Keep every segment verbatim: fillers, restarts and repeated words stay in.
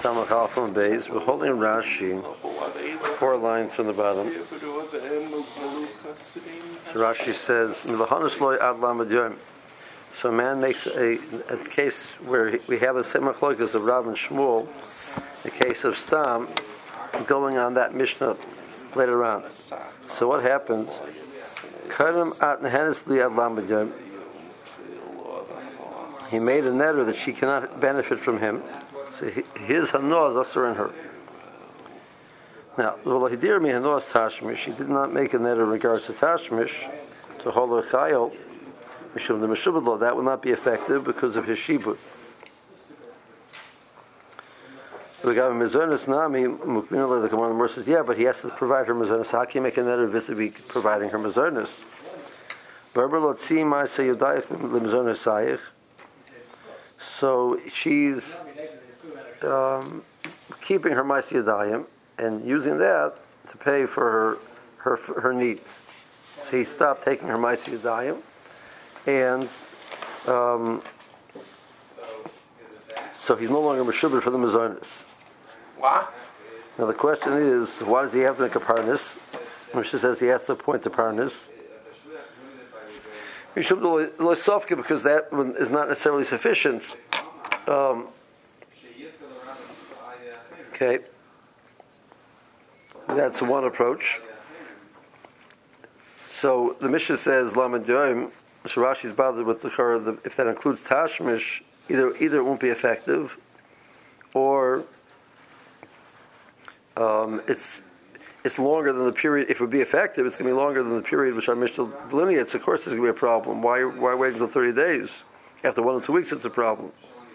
Samach Alpha and Beis. We're holding Rashi, four lines from the bottom. Rashi says, so a man makes a, a case where we have a semachlokas of Rav and Shmuel, a case of Stam, going on that Mishnah later on. So what happens? He made a netter that she cannot benefit from him. So his hanoah is also in her. Now, she did not make a netter in regards to tashmish, to hold her chayil, mishum the meshubad law. That would not be effective because of his shibud. The guy Mizonis Nami Mukminah the Gemara Mer says, yeah, but he has to provide her Mizonis. How can you make a netter vis-a-vis providing her Mizonis? So she's um, keeping her Ma'aseh Yadayim and using that to pay for her her, her needs. So he stopped taking her Ma'aseh Yadayim, and um, so he's no longer Meshubah for the Mizonis. What? Now the question is, why does he have to make a parnas? Mishnah says he has to appoint a parnas. Because that is not necessarily sufficient. Um, okay, that's one approach. So the Mishnah says Lamed Yoim. So Rashi's bothered with the Torah. If that includes tashmish, either either it won't be effective, or um, it's it's longer than the period. If it would be effective, it's going to be longer than the period which our Mishnah delineates. Of course, there's going to be a problem. Why why wait until thirty days? After one or two weeks, it's a problem.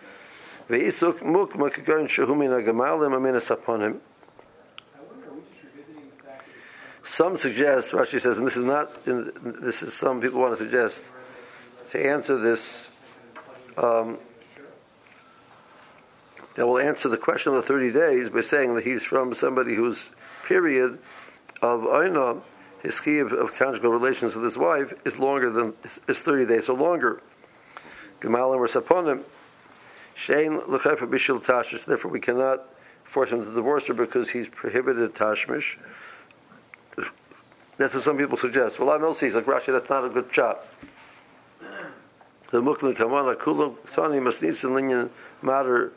Some suggest, Rashi says, and this is not, this is some people want to suggest, to answer this, um, that will answer the question of the thirty days by saying that he's from somebody whose period of Aina, his key of, of conjugal relations with his wife, is longer than, is thirty days or longer. Gemalim or Saponim, Shein l'chayfa bishul tashmish. Therefore, we cannot force him to divorce her because he's prohibited tashmish. That's what some people suggest. Well, I'm also like Rashi. That's not a good shot. The muklim kamana kulam tani masnisin linyan matter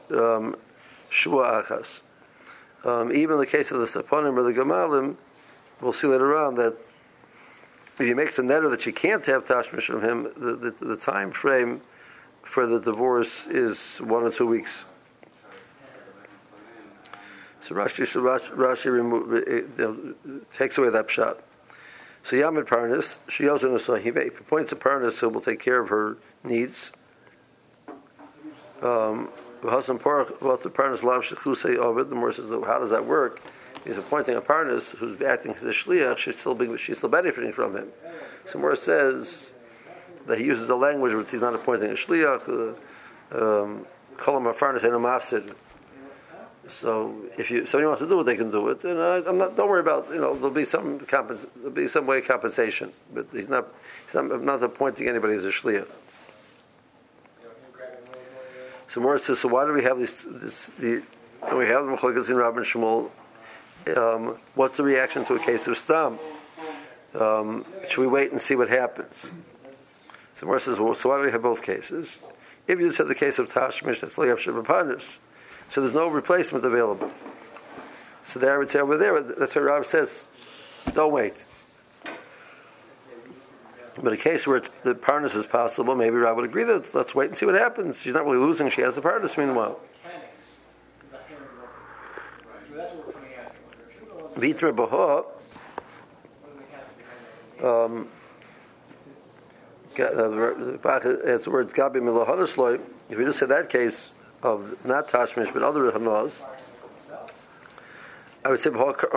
shua achas. Even in the case of the saponim or the gemalim, we'll see later on that if he makes a netter that she can't have tashmish from him, the, the, the time frame for the divorce is one or two weeks. So Rashi, so Rashi, Rashi remove, it, it, takes away that shot. So Yamid Parnas, she also knows he appoints a Parnas who will take care of her needs. Um, the more says, how does that work? He's appointing a Parnas who's acting as a shliach. She's still being, she's still benefiting from him. So more says that he uses a language which he's not appointing a shliach. Call him a Parnas and a mafsid. So if you somebody wants to do it, they can do it. And uh, I'm not. Don't worry about. You know, there'll be some compens- there'll be some way of compensation. But he's not. He's not, I'm not appointing anybody as a shliach. So more says. So why do we have these? This, the we have the machlokas in Rav and Shmuel. Um, what's the reaction to a case of stam? Um, should we wait and see what happens? So more says. Well, so why do we have both cases? If you said the case of tashmish, that's liyav shebapanis. So there's no replacement available. So there I would say over there, that's what Rav says, don't wait. But a case where it's, the parnas is possible, maybe Rav would agree that let's wait and see what happens. She's not really losing, she has the parnas meanwhile. Vitra Baha, um, it's the word Gabi Milahadosloi. If you just say that case, of not tashmish but other hanas, I would say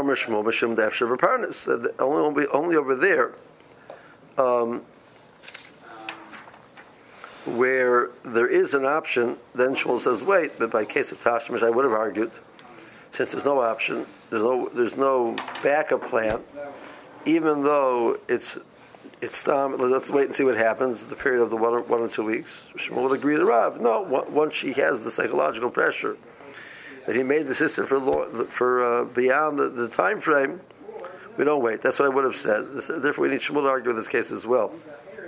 only only over there, um, where there is an option. Then Shmuel says wait, but by case of tashmish, I would have argued since there's no option, there's no there's no backup plan, even though it's. It's um, let's wait and see what happens at the period of the one or, one or two weeks. Shmuel would agree to Rav. No, once she has the psychological pressure that he made the sister for for uh, beyond the, the time frame, we don't wait. That's what I would have said. Therefore, we need Shmuel to argue in this case as well.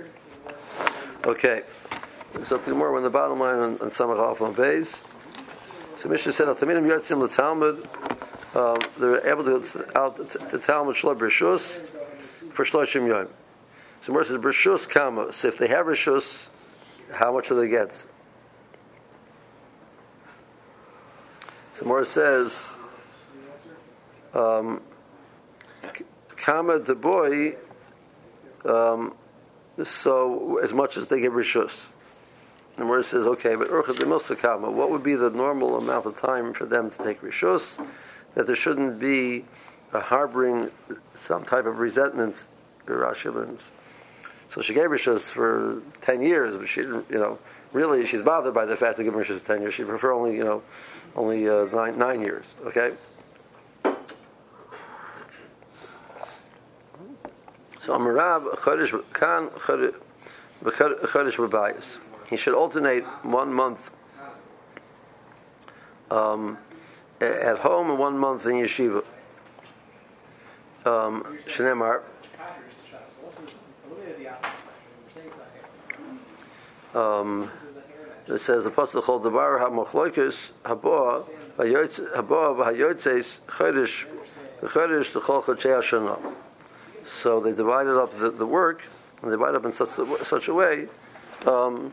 Okay. Something more on the bottom line on, on Samach Alf on Beis. So Mishnah said, "Altaminim yotzim l'Talmud." Um, they're able to go out to, to Talmud Shlo Brishus for Shloshim Yom. So more says Brishus Kama. So if they have Brishus, how much do they get? So more says, um, Kama the boy. Um, so as much as they give Rishus. And more says, okay, but Urcha the Milsa Kama. What would be the normal amount of time for them to take Rishus? That there shouldn't be a harboring some type of resentment. Rashi learns. So she gave Rishus for ten years, but she didn't, you know, really she's bothered by the fact that giving Rishus for ten years. She prefer only, you know, only uh, nine nine years. Okay. So Amarav Chodesh Kan Chodesh B'Bayis. He should alternate one month um, at home and one month in yeshiva. Um, Shneimar. Um, it says the Apostle called the Bar HaMachloikis Haba Haba V'Hayotzes Chodesh Chodesh T'Chol Chodshei Hashana. So they divided up the, the work, and they divided up in such a, such a way um,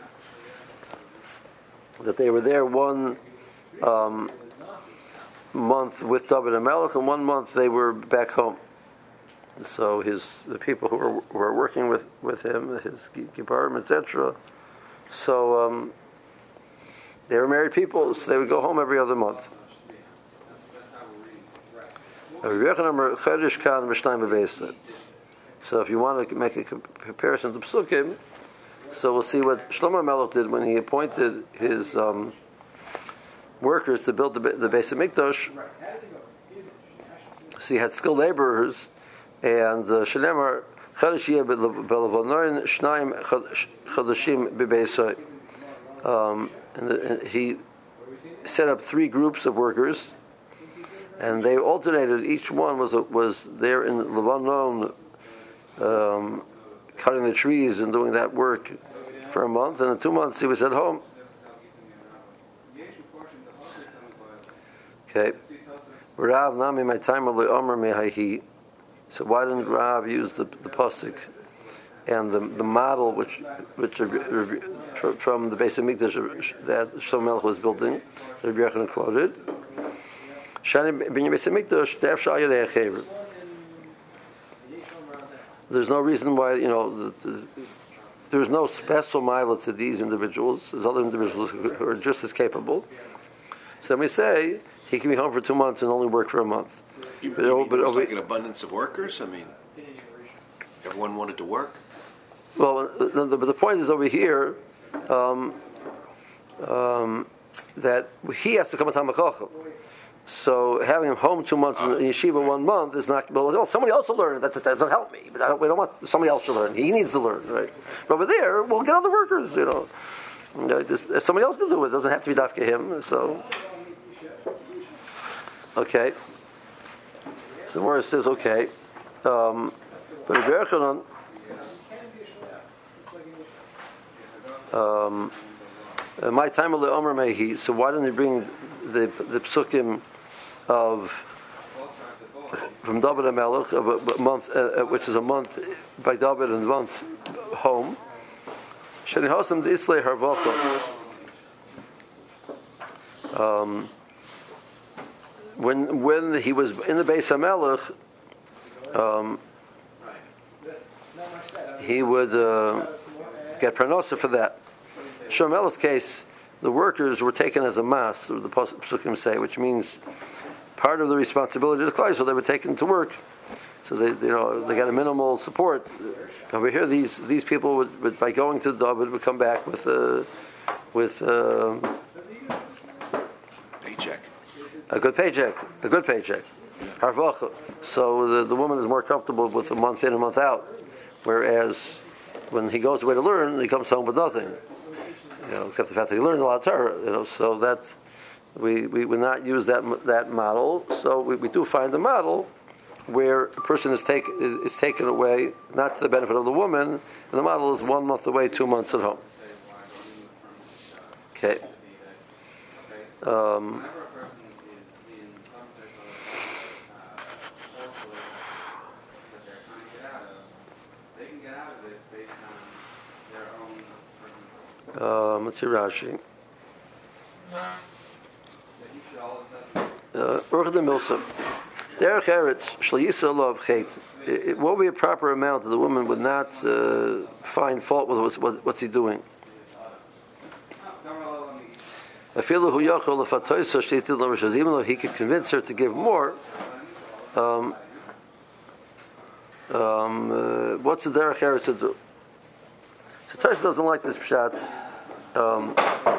that they were there one um, month with David and Melech, and one month they were back home. So his the people who were, who were working with, with him, his Gibbarim, et cetera. So um, they were married people, so they would go home every other month. So if you want to make a comparison to Psukim, so we'll see what Shlomo Melech did when he appointed his um, workers to build the, the Beis HaMikdash. So he had skilled laborers, and Shneimar Chodesh Yeh B'Levonon Shnayim Chodeshim B'Beisoi. And he set up three groups of workers, and they alternated. Each one was was there in Lebanon, um, cutting the trees and doing that work for a month, and in two months he was at home. Okay. Rav Nami my time Omer Mehahi. So why didn't Rav use the the pasuk and the the model which which from the Beis HaMikdash that Shlomo Melech was building? Rabbi Yochanan quoted. There's no reason why, you know, the, the, there's no special mila to these individuals. There's other individuals who are just as capable. So then we say he can be home for two months and only work for a month. You, but, you mean but, it was but, like an abundance of workers? I mean, everyone wanted to work? Well, the, the, the point is over here um, um, that he has to come to Tamachachim. So having him home two months uh, in yeshiva one month is not. Well, somebody else will learn. That, that doesn't help me. But I don't, we don't want somebody else to learn. He needs to learn, right? But over there, we'll get other workers. You know, you know just, if somebody else can do it, it doesn't have to be dafka him. So, okay. So Morris says, okay, um, but Rabbi Yochanan, um, my time of the Omer Mehi. So why didn't he bring the the psukim of from David and Melech of a, a month, uh, which is a month by David and a month home? Shani Hosam Disley Harvaka. Um, when when he was in the Beis HaMelech, um, he would uh, get parnosa for that. Shlomo Melech's case, the workers were taken as a mass, the Psukim say, which means part of the responsibility of the Klai, so they were taken to work. So they, you know, they got a minimal support. Over here, these these people would, would by going to David, would come back with a with a, paycheck, a good paycheck, a good paycheck. Harvacha. So the the woman is more comfortable with a month in, a month out, whereas when he goes away to learn, he comes home with nothing. You know, except the fact that he learned a lot of Torah. You know, so that we, we would not use that that model. So we, we do find a model where a person is, take, is, is taken away, not to the benefit of the woman, and the model is one month away, two months at home. Okay. Um, um, let's see Rashi. Urch the Milsa. Derech Eretz Shleisa Lov Chet. What would be a proper amount that the woman would not uh, find fault with what's, what, what's he doing? Even though he could convince her to give more, um, um, uh, what's the Derech Eretz to do? So Tosfos doesn't like this pshat. Um,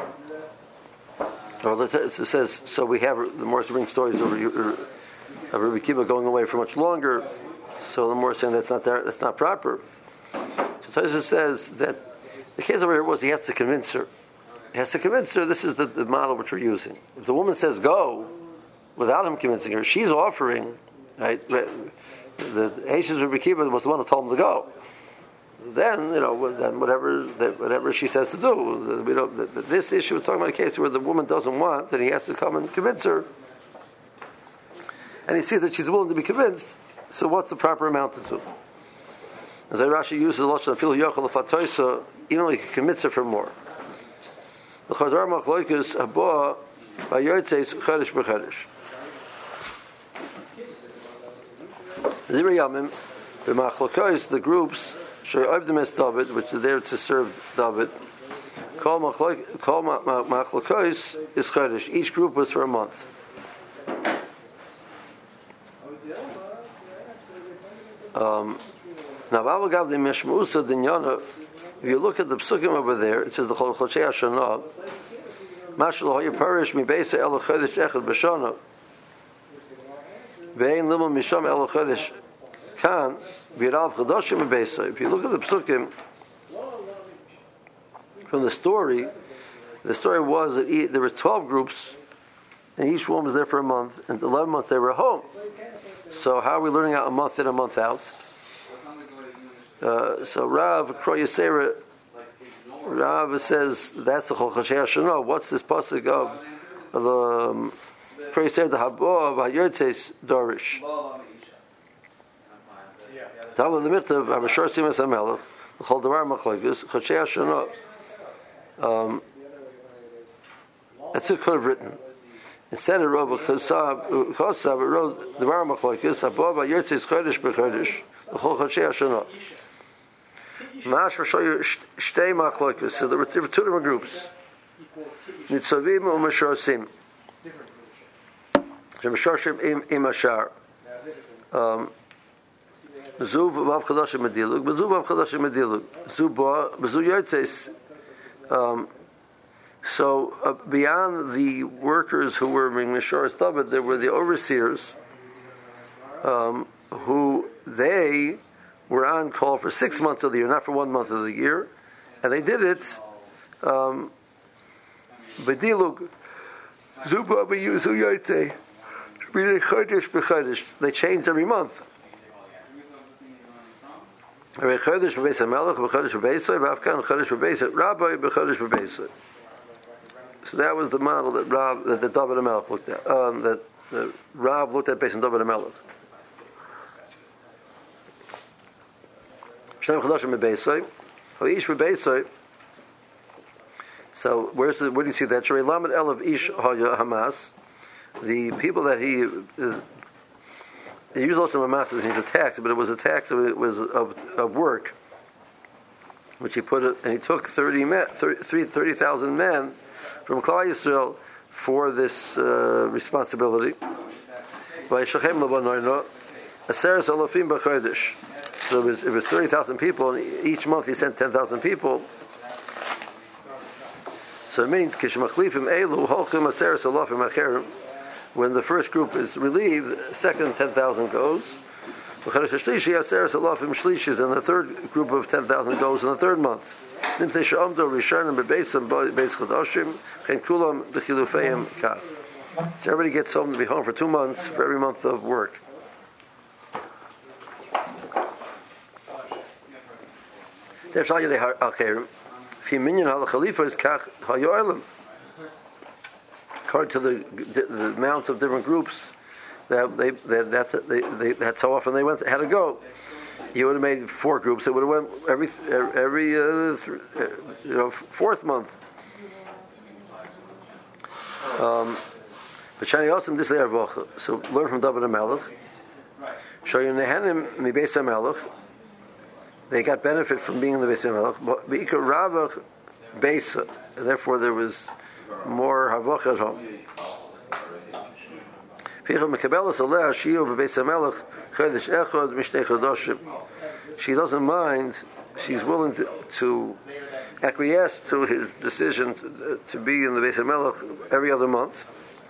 or it says, so we have the more bring stories of Rabbi Akiva going away for much longer. So the more saying that's not there, that's not proper. So Tosfos says that the case over here was he has to convince her. He has to convince her. This is the, the model which we're using. If the woman says go, without him convincing her, she's offering. Right? The Eishes Rabbi Akiva was the one who told him to go. Then you know, then whatever whatever she says to do. We don't. This issue is talking about a case where the woman doesn't want, then he has to come and convince her. And he sees that she's willing to be convinced. So what's the proper amount to do? As Rashi uses the lashon afilu yochel lefatoisa, even though he can convince her for more. The Chazar Machloikus Haba Vayotzeis Chedesh B'Chedesh. Zirei Yamim B'Machloikus, the groups She'oivdim Es David, which are there to serve David. Kol Machloikus is Chedesh. Each group was for a month. Um, now, Avagav the Mishmusa Dinyana. If you look at the psukim over there, it says the Chol Choshei Hashanah. Mashal Hoya Parish Mi Beisa El Chodesh Echad B'Shana. Ve'ein Limo Misham El Chodesh Kan V'Yirav Chodoshim Mi Beisa. If you look at the psukim from the story, the story was that there were twelve groups, and each one was there for a month, and eleven months they were home. So how are we learning out a month in, a month out? Uh, so Rav Kroy Yisera, Rav says that's the Chol Choshei Hashanah. What's this pasuk of the Kroy Yisera the Habo of Hayotzeis Dorish? Tell the myth of Abashar Simas Hamelech, the Chol Davar Machloikus Choshei Hashanah. Um, that's what it could have written. Instead of Rav Chosav, Chosav it wrote Davar Machloikus Habo of Hayotzeis Chodesh B'Chodesh the Chol Choshei Hashanah. Mash will show you shtei machlokas. So there were two different groups. Nitzavim u'masharsim. Masharsim im im ashar. Zuv vav chadashim medilug. Bezuv vav chadashim medilug. Zuv ba bezu yotzes. So uh, beyond the workers who were in Misharis David, there were the overseers, um, who they. were on call for six months of the year, not for one month of the year, and they did it. Um, they changed every month. So that was the model that Rav, that the David HaMelech looked at. Um, that uh, Rav looked at based on David HaMelech. So where's the, where do you see that? Hamas, the people that he uh, he used also Hamas as he's a tax, but it was a tax of it was of, of work, which he put it, and he took thirty men, thirty thousand men from Klal Yisrael for this uh, responsibility. So it was, it was thirty thousand people, and each month he sent ten thousand people. So it means, when the first group is relieved, the second ten thousand goes. And the third group of ten thousand goes in the third month. So everybody gets home to be home for two months for every month of work. According to the, the amounts of different groups that they that that they, they that's how often they went had to go. You would have made four groups. It would have went every every uh, th- you know fourth month. Um, but Shani Osam this Ervoch. So learn from David HaMelech. Show you Nehanim mi Beis HaMelech. They got benefit from being in the Beis HaMelech. But Beikar Ravach Beisa. Therefore, there was more Havach at home. She doesn't mind. She's willing to, to acquiesce to his decision to, to be in the Beis HaMelech every other month.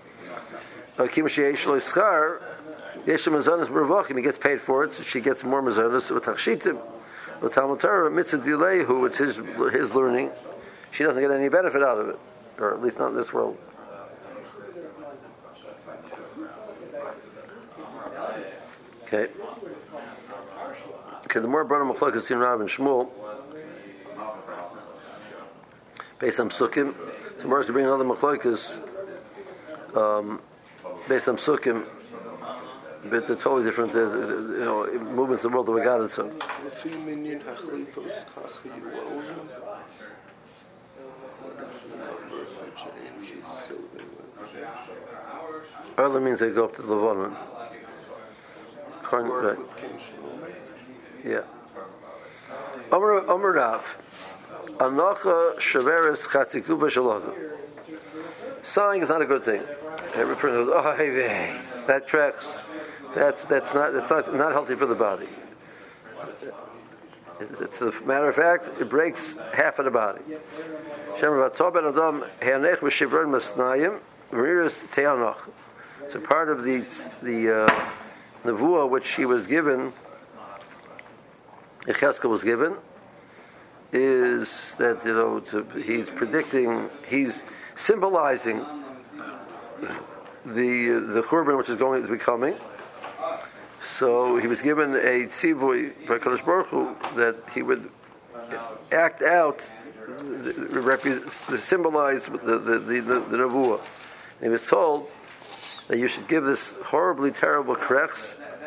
He gets paid for it, so she gets more mazonos. With Talmud Torah, mitzvah delay, who it's his his learning, she doesn't get any benefit out of it, or at least not in this world. Okay. Okay. The more brother Machlokes in Rav and Shmuel, based on Sukkim, tomorrow to bring another Machlokes, um, based on Sukkim. But they're totally different, uh, you know, movements in the world that we got it. So. Early means they go up to the Lebanon. Right. Yeah. Amar Amar Rav, Anocha Shaveres Chatzikuba Shaloga. Sighing is not a good thing. Every person goes, oh, hey, that tracks. That's that's not that's not not healthy for the body. It's, it's a matter of fact, it breaks half of the body. So part of the the uh, nevuah which she was given, Yechezkel was given, is that you know to, he's predicting, he's symbolizing the the churban which is going to be coming. So he was given a tzivui by Kadosh Baruch Hu that he would act out, the, symbolize the the the, the, the nevuah. And he was told that you should give this horribly terrible krechs,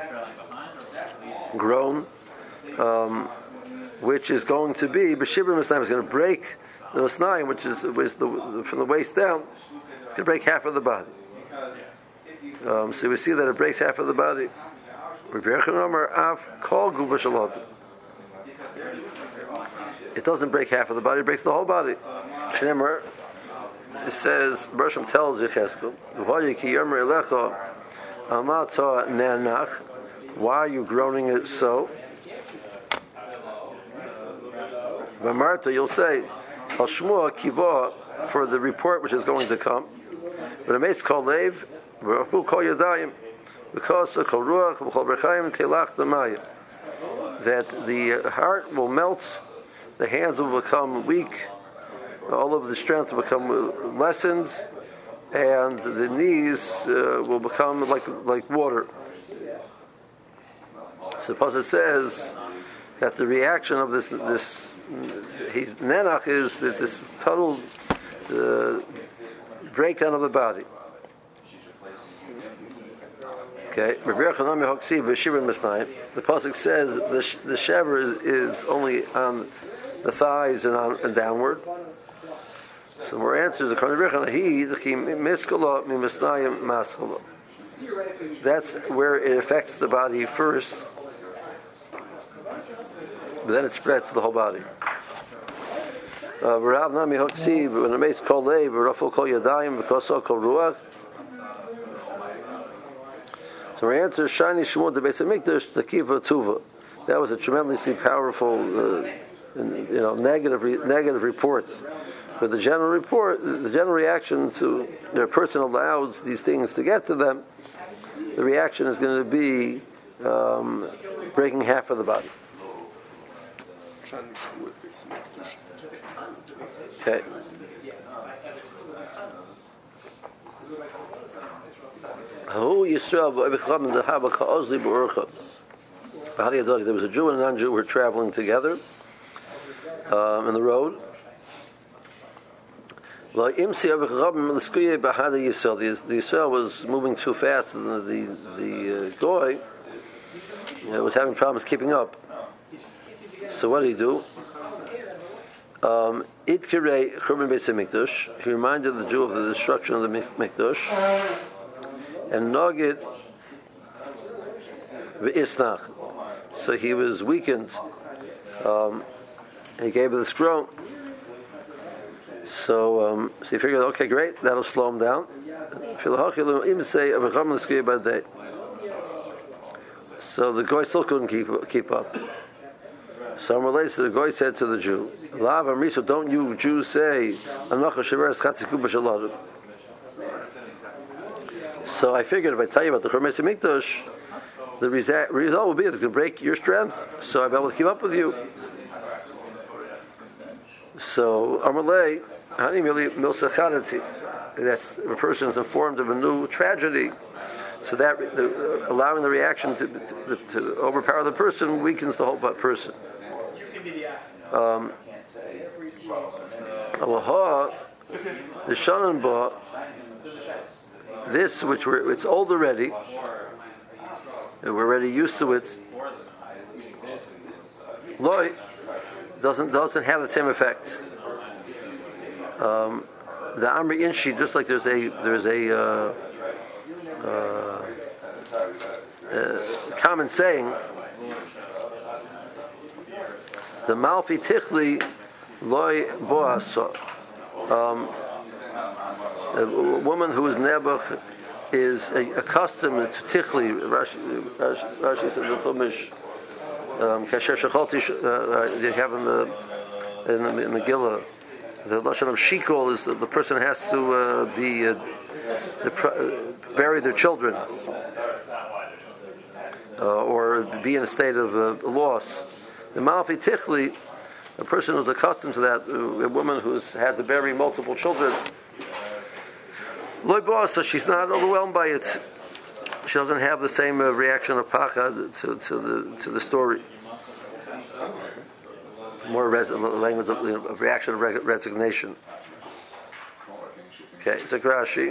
groan, um, which is going to be b'shibur misnayim. It's going to break the misnayim, which is, which is the, the, from the waist down. It's going to break half of the body. Um, so we see that it breaks half of the body. It doesn't break half of the body; it breaks the whole body. It says, Bershom tells Yechezkel, why are you groaning it so? Marta, you'll say, Al Shmuah Kiva, for the report which is going to come. But a mace called Lev, who call Yadayim, because the Kol Ruach, Kol Berchaim, Telach the Maya, that the heart will melt, the hands will become weak, all of the strength will become lessened, and the knees uh, will become like like water. So the Pasuk says that the reaction of this this he's nenach is that this total uh, breakdown of the body. Okay, the pasuk says the the shaver is, is only on the thighs and on and downward. So more answers the that's where it affects the body first, but then it spreads to the whole body. Rav Nami Hoksiv when the mace called Lev, Rafal called Yadayim because so called Ruach. So our answer is Shani Shmuel the Beis Hamikdash the Kiva Tuva. That was a tremendously powerful, uh, you know, negative re- negative report. But the general report, the general reaction to the person allows these things to get to them, the reaction is going to be um, breaking half of the body. Okay. Who Yisrael v'Avicham the Haba Ka'ozli b'Urcha. There was a Jew and a non-Jew who were traveling together um, in the road. The, the Yisrael was moving too fast, and the the, the uh, Goy uh, was having problems keeping up. So what did he do? Um, Itkirei Churban Beis HaMikdash. He reminded the Jew of the destruction of the Mikdash, and Nogid v'Isnach. So he was weakened. Um, and he gave it this groan. So, um, so he figured, okay, great, that'll slow him down. So the Goy still couldn't keep keep up. So relates to the Goy said to the Jew, Lav Amriso, don't you Jews say, so I figured if I tell you about the Churban Beis HaMikdash, the result will be it's going to break your strength, so I'll be able to keep up with you. So Amalei, Hani Mili Milsachadati, that a person is informed of a new tragedy, so that the, allowing the reaction to, to, to overpower the person weakens the whole person. Um, the Shannon Ba, this which we're, it's old already, and we're already used to it. Loi doesn't doesn't have the same effect. Um, the Amri Inshi, just like there's a there's a uh, uh, uh, common saying, the Malfi Tichli Loi Boaso. Um, a woman who is Nebuch is accustomed to Tichli. Rashi, Rashi, Rashi says the Chumash. Kasher Shecholti, they have in the in the Megillah. The lashon of shikol is that the person has to uh, be uh, the, uh, bury their children uh, or be in a state of uh, loss. The Malfi Tichli, a person who's accustomed to that, a woman who's had to bury multiple children, Loi Boas, so she's not overwhelmed by it. She doesn't have the same uh, reaction of Pachad to, to the to the story. More res- language of, you know, of reaction of re- resignation. Okay, Zakrashi.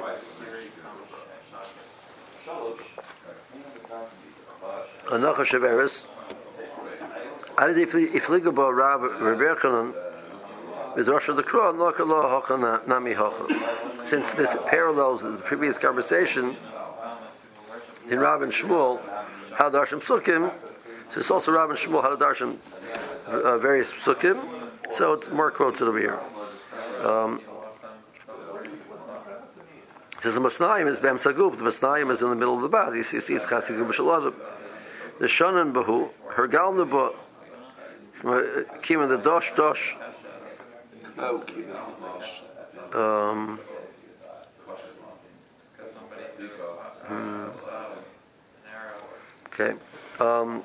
Anacha Shaveris. Adid ifligabo Rav Reberchanan with Rosh the Kro Nokalo Hochana Nami Hocha. Since this parallels the previous conversation in Rav and Shmuel, how Darshim Sukkim, so it's also Rav and Shmuel how Darshim uh, various Sukkim, so it's more quoted over here. Um, it says the Masnayim is Bam Sagub, the Masnayim is in the middle of the body, you see, see it's Chatzigub B'Shaladim. The Shonan Bahu, her Gal Nebo, came in the Dosh Dosh. Um, hmm. Okay. Um,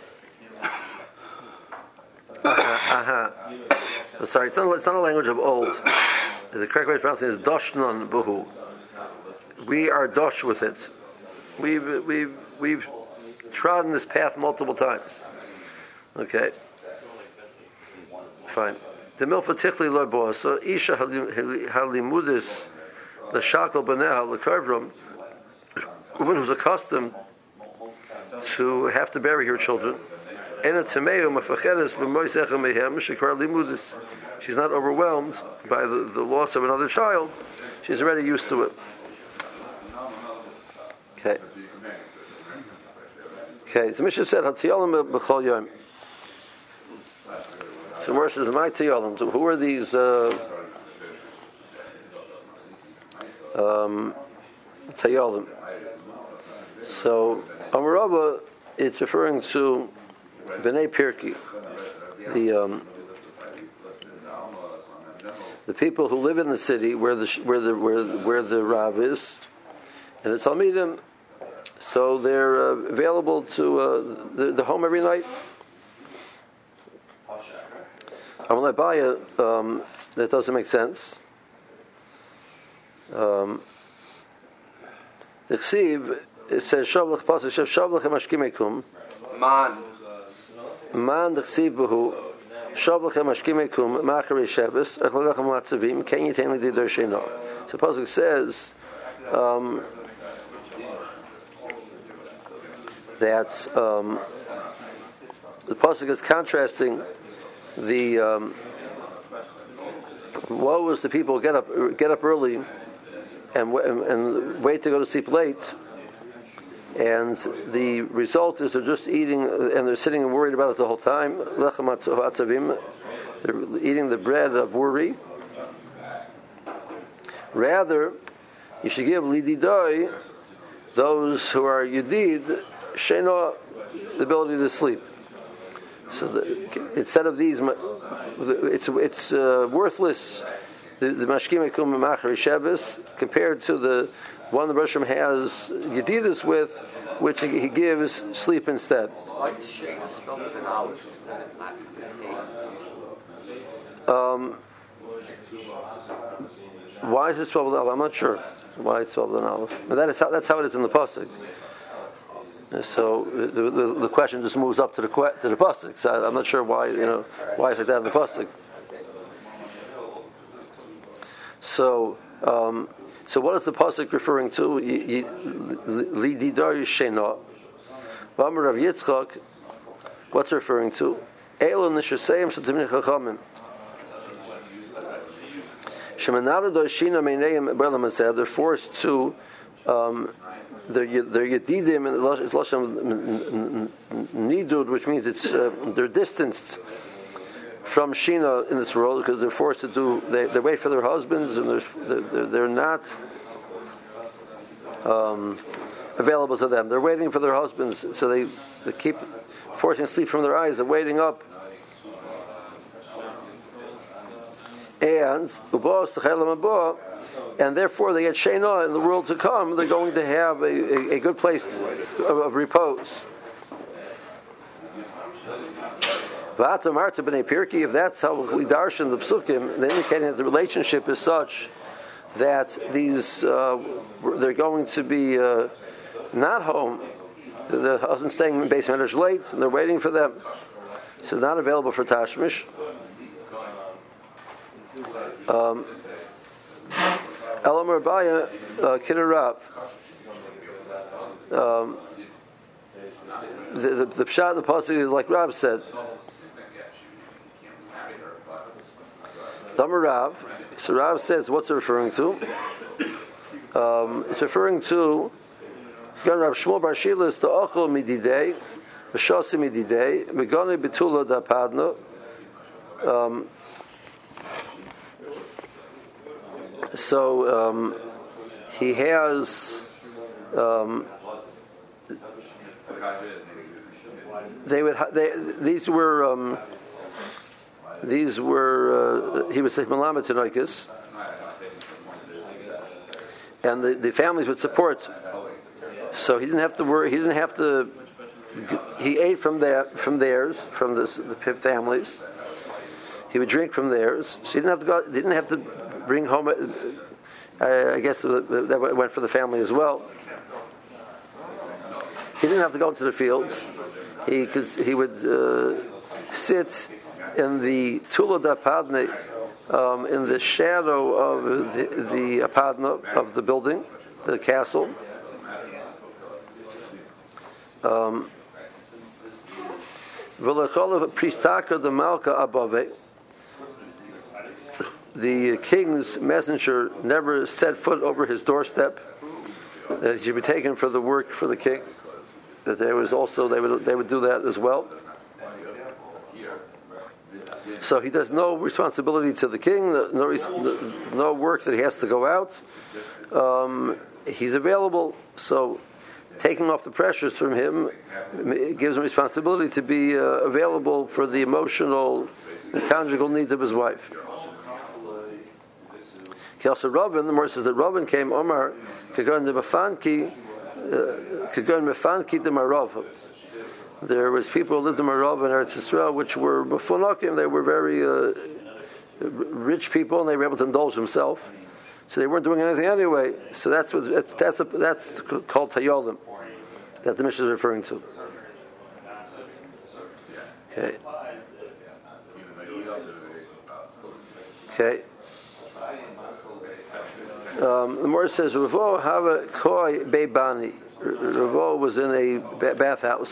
aha. Uh-huh. Sorry, it's not, it's not a language of old. The correct way to pronounce it is Doshnon Buhu. We are Dosh with it. We've we've we've trodden this path multiple times. Okay. Fine. The milfa tichli lo bo. So isha halimudis the shakal baneha lekavram. Woman who's accustomed to have to bury her children. She's not overwhelmed by the, the loss of another child. She's already used to it. Okay. Okay. So Mishnah said, "Hatziyalim b'chol yom." So Moshe says, "My tiyalim." So who are these? Uh, um, tiyalim. So Amarabba, it's referring to Bnei Pirki, the um, the people who live in the city where the where the where where the Rav is, and the Talmidim. So they're uh, available to uh, the, the home every night. Um, that doesn't make sense. Um, The Chsiv, it says, Shavlach Pasuk, Shav Shavlach HaMashkimekum. Man. Man the Chsiv Behu, Shavlach HaMashkimekum, Machari Shabbos, Echlagach HaMatzavim, Ken Yitain L'Didor Sheino. So Pasuk says, um, that um, the Pasuk is contrasting the um, woe was the people get up get up early and, and and wait to go to sleep late, and the result is they're just eating and they're sitting and worried about it the whole time. Lechem atzavim, they're eating the bread of worry. Rather, you should give lididoi those who are yedid sheno the ability to sleep. So the, instead of these, it's it's uh, worthless. The, the mashkim ekum machari Shabbos compared to the one the Rosh Hashanah has yedidus with, which he, he gives sleep instead. Um, why is it twelve with an aleph? I'm not sure why it's twelve with an aleph. But that is how, that's how it is in the pasuk. So the, the, the question just moves up to the to the pasuk. So I'm not sure why you know why it's like that in the pasuk. So um, so what is the pasuk referring to? Lididar Shena. V'amar Rav Yitzchak. What's it referring to? Elon nishaseim shetimnei chachamim. Shemanada doshina meineim b'elam hazeh. They're forced to. Um, They're, they're yedidim and it's lashon nidud, which means it's uh, they're distanced from shina in this world because they're forced to do. They, they wait for their husbands and they're they're, they're not um, available to them. They're waiting for their husbands, so they, they keep forcing sleep from their eyes. They're waiting up. And and therefore they get shena in the world to come. They're going to have a, a, a good place of, of repose. If that's how we darshan the psukim, then indicating that the relationship is such that these uh, they're going to be uh, not home. The husband's staying in base matters late, and they're waiting for them. So not available for tashmish. Um, Elamar Baya Kidarab. Um, the the, the pshat of the pasuk is like Rab said. Damar Rav. So Rav says, what's it referring to? Um, it's referring to Rav Shmuel Bar Shilas to Ochel Mididei, V'Shosi Mididei, Megane Betula Dapadno. Um So um, he has um, they would they, these were um, these were uh, he was Malamet Tanoikis, and the, the families would support. So he didn't have to worry. He didn't have to. He ate from their from theirs from the, the families. He would drink from theirs. So he didn't have to go. Didn't have to bring home. Uh, I guess that went for the family as well. He didn't have to go into the fields. He could. He would uh, sit in the Tula Dapadne, um, in the shadow of the, the Apadna of the building, the castle. Um, the Malka above. The king's messenger never set foot over his doorstep. That he should be taken for the work for the king. That there was also they would they would do that as well. So he does no responsibility to the king, no no work that he has to go out. Um, he's available. So taking off the pressures from him gives him responsibility to be uh, available for the emotional and conjugal needs of his wife. Also, Robin, the more says that Robin came, Omar, Kagon de Mafanki, Kagon Mafanki de Marov. There was people who lived in Marov and Eretz Yisrael, which were Mafunakim. They were very uh, rich people, and they were able to indulge themselves. So they weren't doing anything anyway. So that's what that's that's, a, that's called tayolim that the Mishnah is referring to. Okay. Okay. Um, the Gemara says, Ravo Hava Koi Beibani. Ravo was in a bathhouse.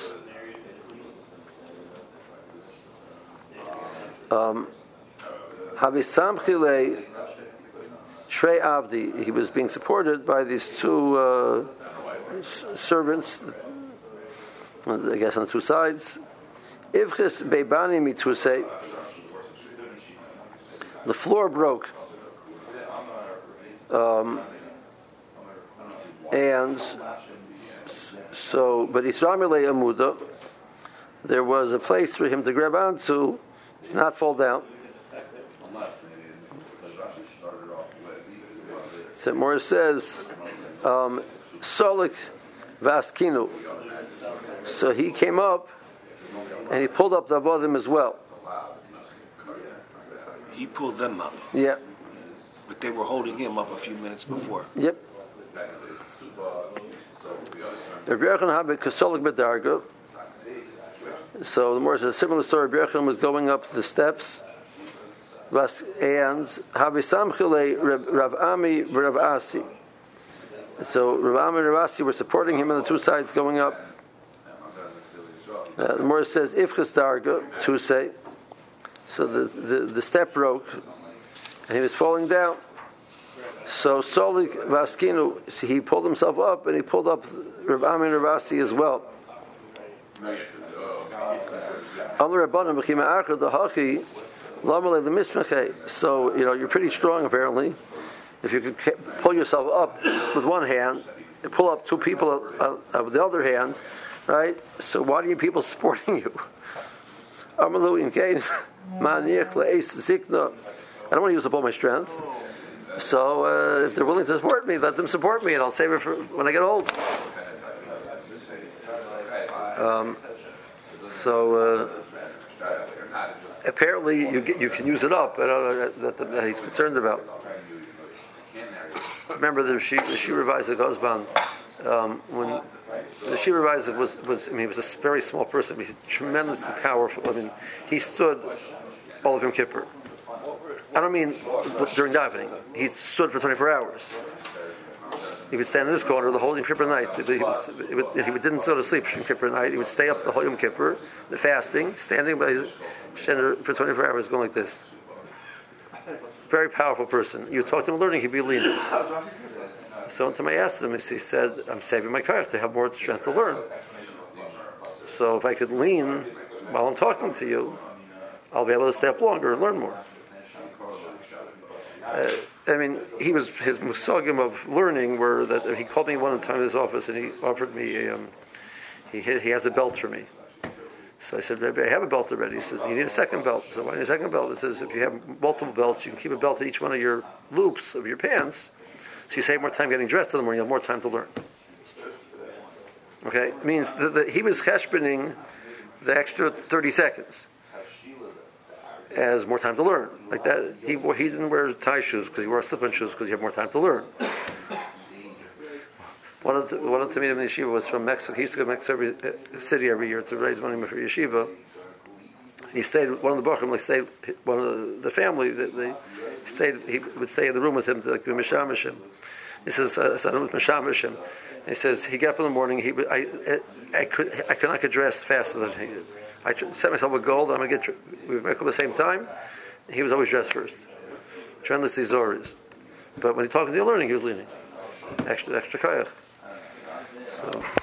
Um, Havisamchile Shrei Avdi. He was being supported by these two uh, s- servants, I guess on the two sides. Ivchis Beibani Mitzusei. The floor broke. Um, and so, but Isramile Amuda, there was a place for him to grab onto, not fall down. So Morris says, um, Solik Vaskinu. So he came up and he pulled up the Avodim as well. He pulled them up. Yeah. But they were holding him up a few minutes before. Yep. So the more says a similar story. Rabbi Yochanan was going up the steps, and Havisamchile Rav Ami Rav Asi. So Rav Ami and Rav Asi were supporting him on the two sides going up. Uh, the more says Ifchas Darga to say. So the, the the step broke, and he was falling down. So Solik Vaskinu, he pulled himself up, and he pulled up Rav Ami and Rav Asi as well. So, you know, you're pretty strong apparently. If you could pull yourself up with one hand, and pull up two people with the other hand, right? So why do you people supporting you? I don't want to use up all my strength. So uh, if they're willing to support me, let them support me, and I'll save it for when I get old. Um, so uh, apparently you get, you can use it up, but uh, that, that he's concerned about. Remember the she the Shiur Vayzik Osban, um, when the Shiur Vayzik was was I mean he was a very small person, but he's tremendously powerful. I mean he stood all of Yom Kippur. I don't mean during davening. He stood for twenty-four hours. He would stand in this corner the whole Yom Kippur night. He, would, he didn't go to sleep Yom Kippur night. He would stay up the whole Yom Kippur, the fasting, standing by his center for twenty-four hours, going like this. Very powerful person. You talk to him learning, he'd be leaning. So one time I asked him, he said, "I'm saving my kayak to have more strength to learn. So if I could lean while I'm talking to you, I'll be able to stay up longer and learn more." Uh, I mean, he was his musagim of learning were that he called me one time in his office and he offered me a, um, he he has a belt for me. So I said, "Maybe I have a belt already." He says, "You need a second belt." So why need a second belt? It says if you have multiple belts, you can keep a belt at each one of your loops of your pants, so you save more time getting dressed in the morning. You have more time to learn. Okay, it means that the, he was cheshboning the extra thirty seconds as more time to learn. Like that, he he didn't wear tie shoes because he wore slip-on shoes because you have more time to learn. One of the one of the Talmidim in the yeshiva was from Mexico. He used to go to Mexico every, uh, City every year to raise money for yeshiva. He stayed. One of the Bachrim, like stayed. One of the, the family that they stayed. He would stay in the room with him to like mishamish him. He says, uh, "Mishamish him." He says he got up in the morning. He I I, I could I could not get dressed faster than he did. I set myself a goal that I'm going to get. We wake up at the same time. He was always dressed first. Tremendously Zoris. But when he talked to the learning, he was leaning. Extra extra kayak. So.